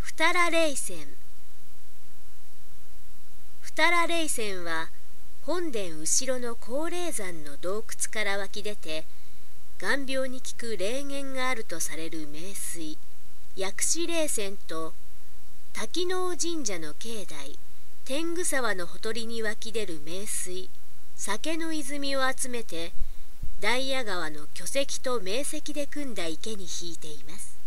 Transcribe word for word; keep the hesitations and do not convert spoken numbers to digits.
二良霊泉。二良霊泉は本殿後ろの高霊山の洞窟から湧き出て、眼病に効く霊源があるとされる名水、薬師霊泉と滝能神社の境内、天狗沢のほとりに湧き出る名水、酒の泉を集めて、ダイヤ川の巨石と名石で組んだ池に引いています。